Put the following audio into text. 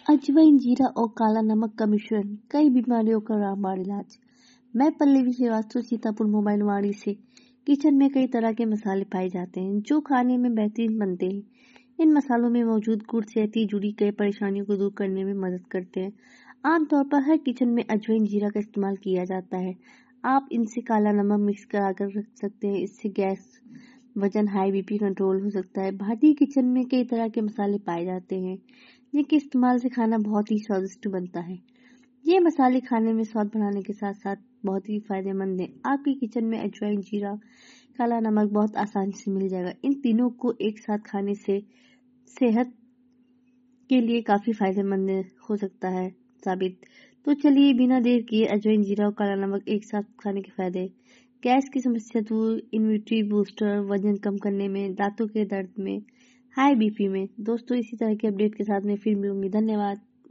अजवाइन, जीरा और काला नमक का मिश्रण, कई बीमारियों का रामबाण इलाज। मैं पल्लवी श्रीवास्तव, सीतापुर मोबाइल वाड़ी से। किचन में कई तरह के मसाले पाए जाते हैं जो खाने में बेहतरीन बनते हैं। इन मसालों में मौजूद गुण सेहत से जुड़ी कई परेशानियों को दूर करने में मदद करते हैं। आमतौर पर हर किचन में अजवाइन, जीरा का इस्तेमाल किया जाता है। आप इनसे काला नमक मिक्स कराकर रख सकते हैं। इससे गैस, वजन, हाई बीपी कंट्रोल हो सकता है। भारतीय किचन में कई तरह के मसाले पाए जाते हैं जिनके इस्तेमाल से खाना बहुत ही स्वादिष्ट बनता है। ये मसाले खाने में स्वाद बढ़ाने के साथ साथ बहुत ही फायदेमंद हैं। आपके किचन में अजवाइन, जीरा, काला नमक बहुत आसानी से मिल जाएगा। इन तीनों को एक साथ खाने से सेहत के लिए काफी फायदेमंद हो सकता है साबित। तो चलिए बिना देर किए अजवाइन, जीरा और काला नमक एक साथ खाने के फायदे। गैस की समस्या दूर, इम्यूनिटी बूस्टर, वजन कम करने में, दांतों के दर्द में, हाई बीपी में। दोस्तों, इसी तरह के अपडेट के साथ मैं फिर मिलूंगी। धन्यवाद।